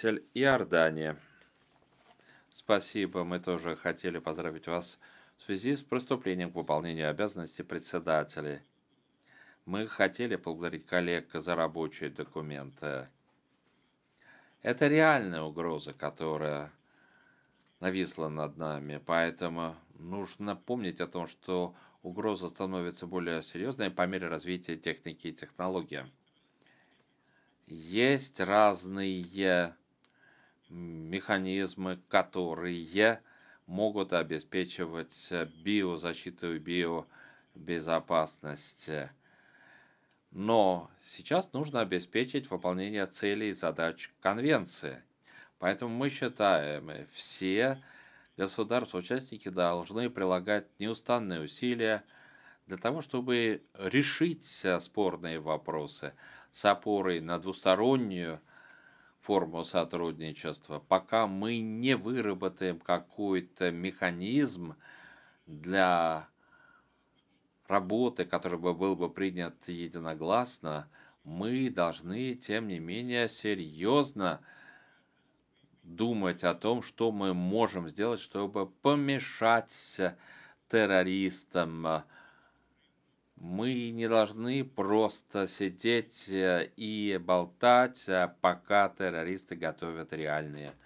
представитель Иордания. Спасибо, мы тоже хотели поздравить вас в связи с приступлением к выполнению обязанностей председателя. Мы хотели поблагодарить коллег за рабочие документы. Это реальная угроза, которая нависла над нами, поэтому нужно помнить о том, что угроза становится более серьезной по мере развития техники и технологий. Есть разные механизмы, которые могут обеспечивать биозащиту и биобезопасность. Но сейчас нужно обеспечить выполнение целей и задач конвенции. Поэтому мы считаем, все государства-участники должны прилагать неустанные усилия для того, чтобы решить спорные вопросы с опорой на двустороннюю форму сотрудничества, пока мы не выработаем какой-то механизм для работы, который был бы принят единогласно, мы должны, тем не менее, серьезно думать о том, что мы можем сделать, чтобы помешать террористам. Мы не должны просто сидеть и болтать, пока террористы готовят реальные